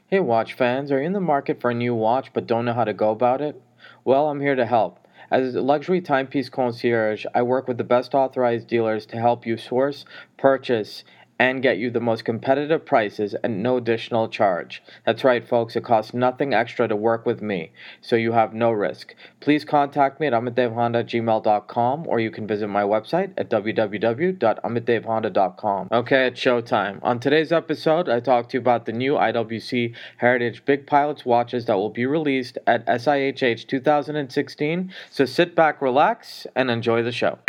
Hey, watch fans, are you in the market for a new watch but don't know how to go about it? Well, I'm here to help. As a luxury timepiece concierge, I work with the best authorized dealers to help you source, purchase, and get you the most competitive prices at no additional charge. That's right, folks, it costs nothing extra to work with me, so you have no risk. Please contact me at amitdevhonda@gmail.com or you can visit my website at www.amitdevhonda.com. Okay, it's showtime. On today's episode, I talk to you about the new IWC Heritage Big Pilots watches that will be released at SIHH 2016, so sit back, relax, and enjoy the show.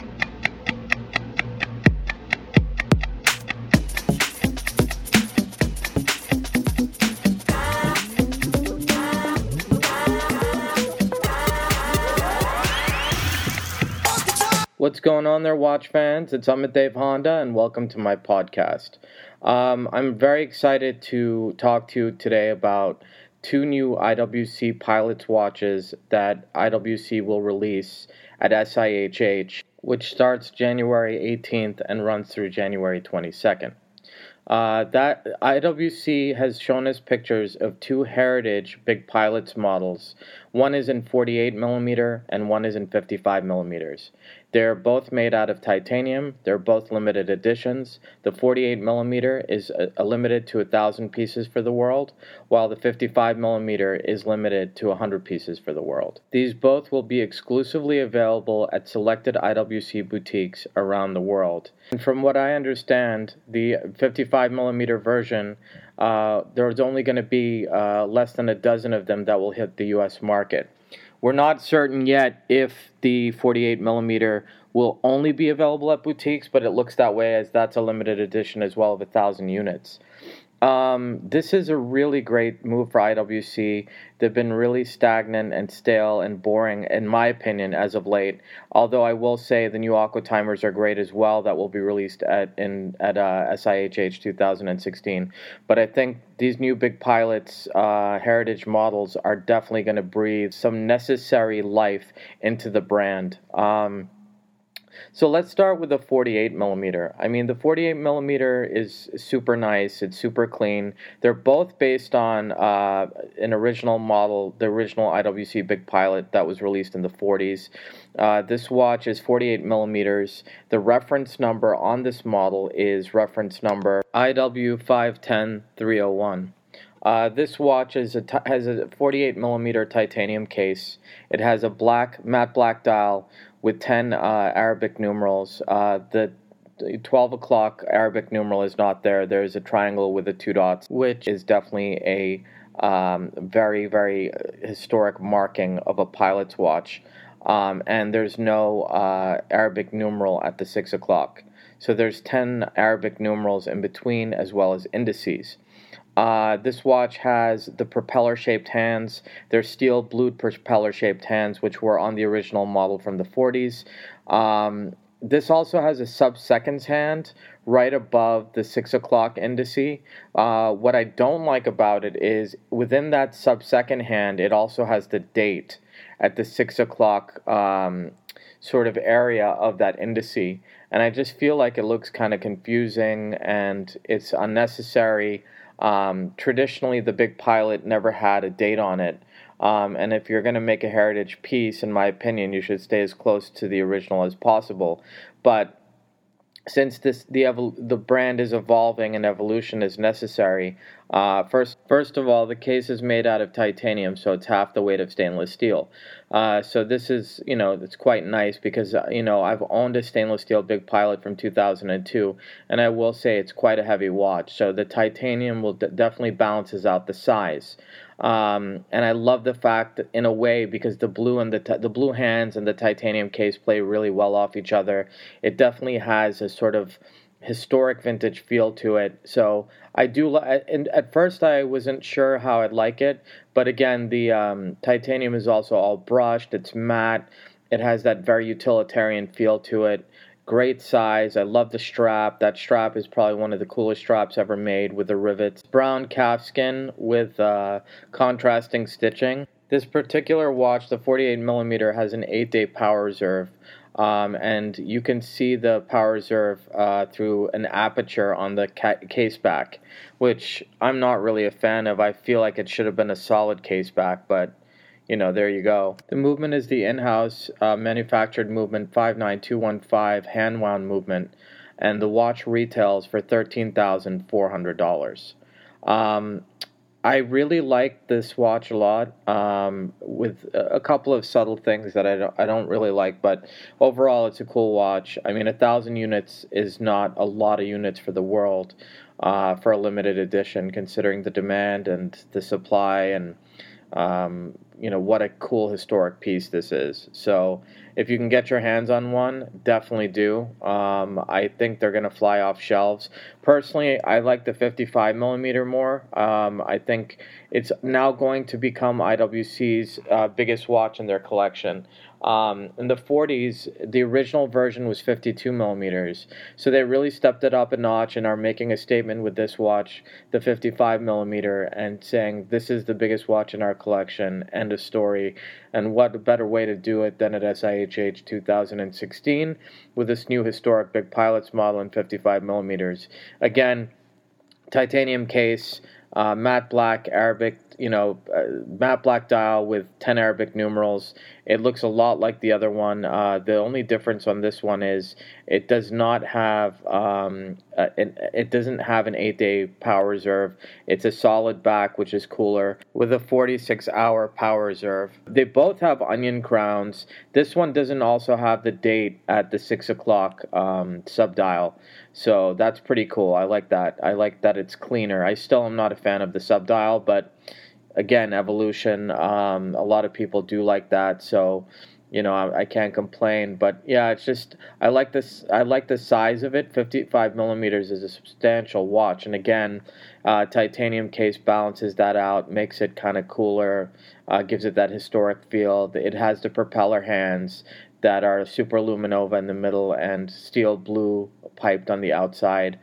What's going on there, watch fans? It's Amit Dev Honda, and welcome to my podcast. I'm very excited to talk to you today about two new IWC Pilots watches that IWC will release at SIHH, which starts January 18th and runs through January 22nd. That IWC has shown us pictures of two Heritage Big Pilots models. One is in 48 millimeter and one is in 55 millimeters. They're both made out of titanium. They're both limited editions. The 48 millimeter is limited to 1,000 pieces for the world, while the 55 millimeter is limited to 100 pieces for the world. These both will be exclusively available at selected IWC boutiques around the world. And from what I understand, the 55 millimeter version, there's only going to be less than a dozen of them that will hit the U.S. market. We're not certain yet if the 48 millimeter will only be available at boutiques, but it looks that way as that's a limited edition as well of 1,000 units. This is a really great move for IWC. They've been really stagnant and stale and boring, in my opinion, as of late. Although I will say the new Aqua Timers are great as well. That will be released at SIHH 2016. But I think these new Big Pilots Heritage models are definitely going to breathe some necessary life into the brand. So let's start with the 48 millimeter. I mean, the 48 millimeter is super nice. It's super clean. They're both based on an original model, the original IWC Big Pilot that was released in the 40s. This watch is 48 millimeters. The reference number on this model is reference number IW510301. This watch has a 48 millimeter titanium case. It has a matte black dial with 10 Arabic numerals. The 12 o'clock Arabic numeral is not there. There's a triangle with the two dots, which is definitely a very, very historic marking of a pilot's watch. And there's no Arabic numeral at the 6 o'clock. So there's 10 Arabic numerals in between as well as indices. This watch has the propeller-shaped hands. They're steel-blued propeller-shaped hands, which were on the original model from the 40s. This also has a sub-seconds hand right above the 6 o'clock indice. What I don't like about it is within that sub-second hand, it also has the date at the 6 o'clock sort of area of that indice. And I just feel like it looks kind of confusing and it's unnecessary. Traditionally, the Big Pilot never had a date on it. And if you're going to make a heritage piece, in my opinion, you should stay as close to the original as possible. But since the brand is evolving and evolution is necessary, first of all, the case is made out of titanium, so it's half the weight of stainless steel. So this is, it's quite nice because, I've owned a stainless steel Big Pilot from 2002, and I will say it's quite a heavy watch. So the titanium will definitely balances out the size. And I love the fact that, in a way, because the blue and the blue hands and the titanium case play really well off each other. It definitely has a sort of historic vintage feel to it. So I do. And at first, I wasn't sure how I'd like it, but again, the titanium is also all brushed. It's matte. It has that very utilitarian feel to it. Great size. I love the strap. That strap is probably one of the coolest straps ever made with the rivets. Brown calfskin with contrasting stitching. This particular watch, the 48 millimeter, has an 8-day power reserve. and you can see the power reserve through an aperture on the case back, which I'm not really a fan of. I feel like it should have been a solid case back, but there you go. The movement is the in-house manufactured movement 59215 hand-wound movement, and the watch retails for $13,400. I really like this watch a lot, with a couple of subtle things that I don't really like, but overall it's a cool watch. I mean, 1,000 units is not a lot of units for the world, for a limited edition, considering the demand and the supply, and what a cool historic piece this is. So if you can get your hands on one, definitely do. I think they're going to fly off shelves. Personally, I like the 55 millimeter more. I think it's now going to become IWC's biggest watch in their collection. In the 40s, the original version was 52 millimeters. So they really stepped it up a notch and are making a statement with this watch, the 55 millimeter, and saying this is the biggest watch in our collection, end of story. And what a better way to do it than at SIHH 2016 with this new historic Big Pilots model in 55 millimeters. Again, titanium case, matte black Arabic, matte black dial with 10 Arabic numerals. It looks a lot like the other one. The only difference on this one is it does not have it doesn't have an 8-day power reserve. It's a solid back, which is cooler, with a 46-hour power reserve. They both have onion crowns. This one doesn't also have the date at the 6 o'clock subdial. So that's pretty cool. I like that. I like that it's cleaner. I still am not a fan of the subdial, but again, evolution. A lot of people do like that, so I can't complain. But yeah, it's just I like this. I like the size of it. 55 millimeters is a substantial watch, and again, titanium case balances that out, makes it kind of cooler, gives it that historic feel. It has the propeller hands that are super luminova in the middle and steel blue piped on the outside.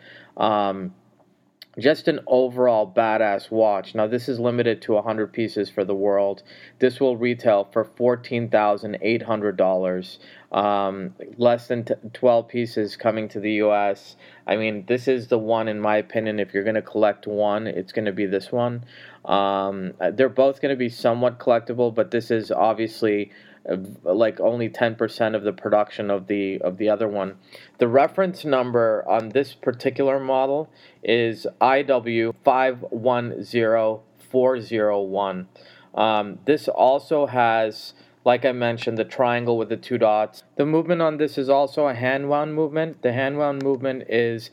Just an overall badass watch. Now, this is limited to 100 pieces for the world. This will retail for $14,800. Less than 12 pieces coming to the U.S. I mean, this is the one, in my opinion, if you're going to collect one, it's going to be this one. They're both going to be somewhat collectible, but this is obviously like only 10% of the production of the other one. The reference number on this particular model is IW 510401. This also has, like I mentioned, the triangle with the two dots. The movement on this is also a hand-wound movement. The hand-wound movement is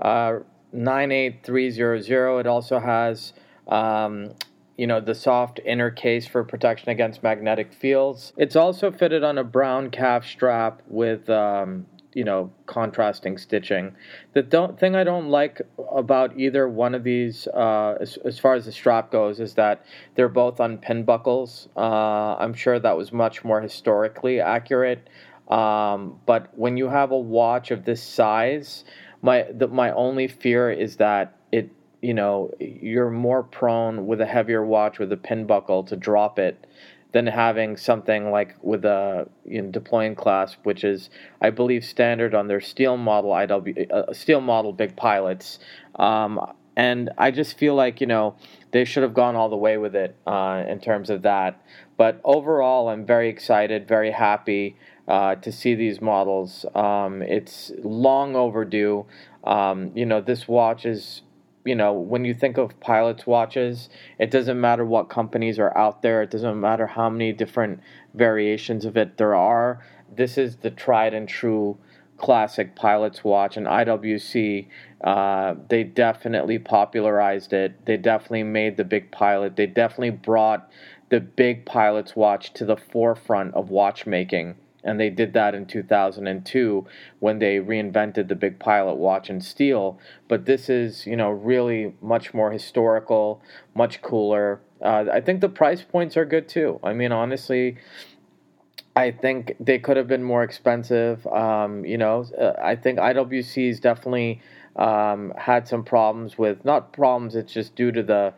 98300. It also has the soft inner case for protection against magnetic fields. It's also fitted on a brown calf strap with contrasting stitching. The thing I don't like about either one of these, as far as the strap goes, is that they're both on pin buckles. I'm sure that was much more historically accurate. But when you have a watch of this size, my only fear is that you're more prone with a heavier watch with a pin buckle to drop it than having something like with a deploying clasp, which is, I believe, standard on their steel model steel model Big Pilots. And I just feel like they should have gone all the way with it in terms of that. But overall, I'm very excited, very happy to see these models. It's long overdue. This watch is. When you think of pilots' watches, it doesn't matter what companies are out there. It doesn't matter how many different variations of it there are. This is the tried and true classic pilot's watch, and IWC, they definitely popularized it. They definitely made the Big Pilot. They definitely brought the Big Pilot's watch to the forefront of watchmaking. And they did that in 2002 when they reinvented the Big Pilot watch in steel. But this is, really much more historical, much cooler. I think the price points are good too. I mean, honestly, I think they could have been more expensive. I think IWC's definitely had some problems with, not problems, it's just due to the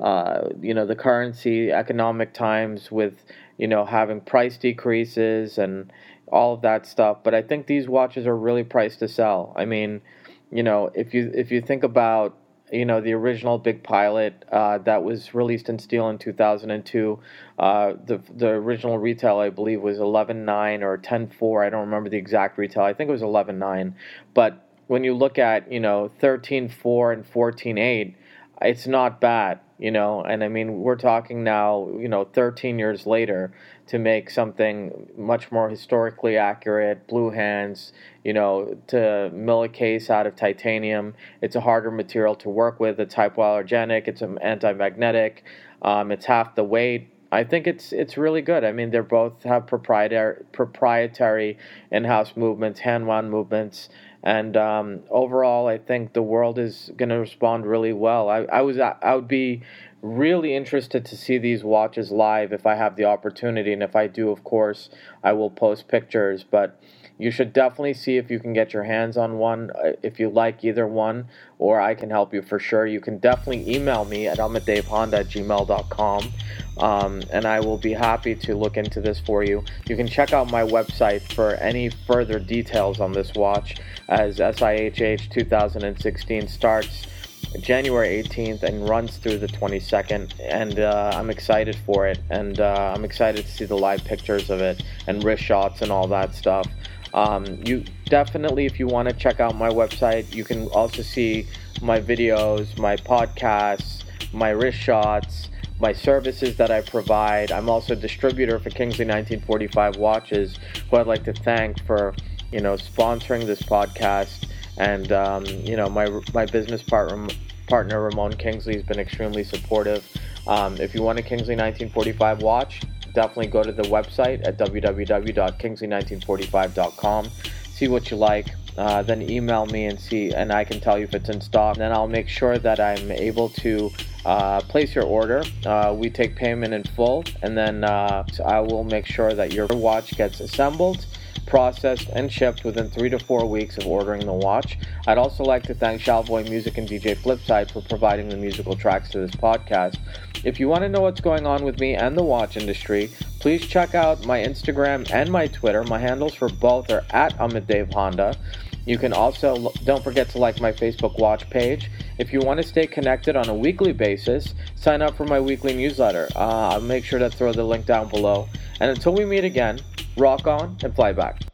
the currency, economic times with, having price decreases and all of that stuff. But I think these watches are really priced to sell. I mean, if you think about, the original Big Pilot that was released in steel in 2002, the original retail, I believe, was 11.9 or 10.4. I don't remember the exact retail. I think it was 11.9. But when you look at, 13.4 and 14.8, it's not bad, and I mean, we're talking now, 13 years later to make something much more historically accurate, blue hands, to mill a case out of titanium. It's a harder material to work with. It's hypoallergenic. It's anti-magnetic. It's half the weight. I think it's really good. I mean, they both have proprietary in-house movements, hand-wound movements, and overall, I think the world is going to respond really well. I would be really interested to see these watches live if I have the opportunity, and if I do, of course, I will post pictures. But you should definitely see if you can get your hands on one, if you like either one, or I can help you for sure. You can definitely email me at amitdavehonda@gmail.com, and I will be happy to look into this for you. You can check out my website for any further details on this watch, as SIHH 2016 starts January 18th and runs through the 22nd, and I'm excited for it, and I'm excited to see the live pictures of it and wrist shots and all that stuff. You definitely, if you want to check out my website, you can also see my videos, my podcasts, my wrist shots, my services that I provide. I'm also a distributor for Kingsley 1945 watches, who I'd like to thank for, sponsoring this podcast. And, my business partner, Ramon Kingsley, has been extremely supportive. If you want a Kingsley 1945 watch, definitely go to the website at www.kingsley1945.com. See what you like. Then email me and I can tell you if it's in stock. And then I'll make sure that I'm able to place your order. We take payment in full, and then I will make sure that your watch gets assembled, processed, and shipped within 3 to 4 weeks of ordering the watch. I'd also like to thank Shalvoy Music and DJ Flipside for providing the musical tracks to this podcast. If you want to know what's going on with me and the watch industry, please check out my Instagram and my Twitter. My handles for both are at AmitDaveHonda. You can also, don't forget to like my Facebook watch page. If you want to stay connected on a weekly basis, sign up for my weekly newsletter. I'll make sure to throw the link down below. And until we meet again, rock on and fly back.